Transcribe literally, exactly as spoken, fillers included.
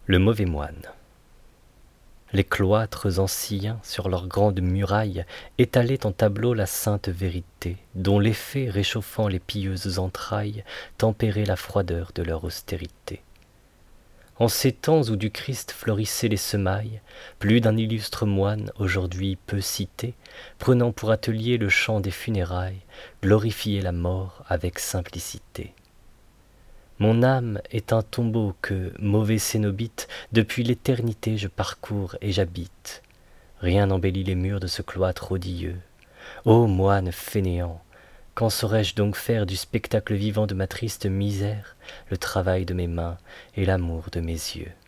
Le mauvais moine. Les cloîtres anciens, sur leurs grandes murailles, étalaient en tableau la sainte vérité, dont l'effet, réchauffant les pieuses entrailles, tempérait la froideur de leur austérité. En ces temps où du Christ florissaient les semailles, plus d'un illustre moine, aujourd'hui peu cité, prenant pour atelier le chant des funérailles, glorifiait la mort avec simplicité. Mon âme est un tombeau que, mauvais cénobite, depuis l'éternité je parcours et j'habite. Rien n'embellit les murs de ce cloître odieux. Ô moine fainéant, quand saurais-je donc faire du spectacle vivant de ma triste misère le travail de mes mains et l'amour de mes yeux?